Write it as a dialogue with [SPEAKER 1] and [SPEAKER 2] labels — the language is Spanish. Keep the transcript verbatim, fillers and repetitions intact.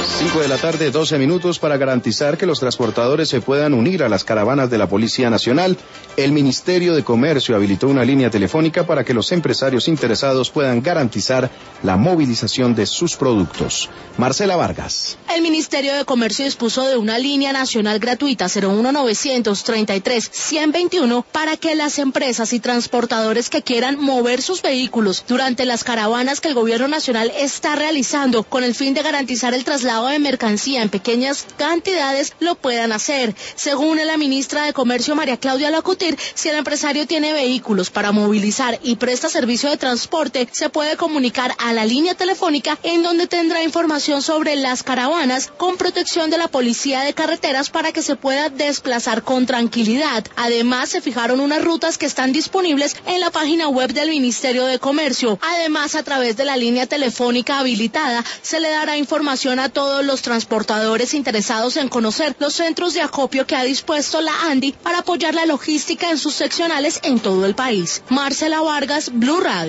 [SPEAKER 1] cinco de la tarde, doce minutos. Para garantizar que los transportadores se puedan unir a las caravanas de la Policía Nacional, el Ministerio de Comercio habilitó una línea telefónica para que los empresarios interesados puedan garantizar la movilización de sus productos. Marcela Vargas.
[SPEAKER 2] El Ministerio de Comercio dispuso de una línea nacional gratuita cero uno novecientos treinta y tres ciento veintiuno para que las empresas y transportadores que quieran mover sus vehículos durante las caravanas que el Gobierno Nacional está realizando con el fin de garantizar el traslado de mercancía en pequeñas cantidades lo puedan hacer. Según la ministra de Comercio María Claudia Lacutir, si el empresario tiene vehículos para movilizar y presta servicio de transporte, se puede comunicar a la línea telefónica en donde tendrá información sobre las caravanas con protección de la Policía de Carreteras para que se pueda desplazar con tranquilidad. Además, se fijaron unas rutas que están disponibles en la página web del Ministerio de Comercio. Además, a través de la línea telefónica habilitada, se le dará información a todos los transportadores interesados en conocer los centros de acopio que ha dispuesto la ANDI para apoyar la logística en sus seccionales en todo el país. Marcela Vargas, Blue Radio.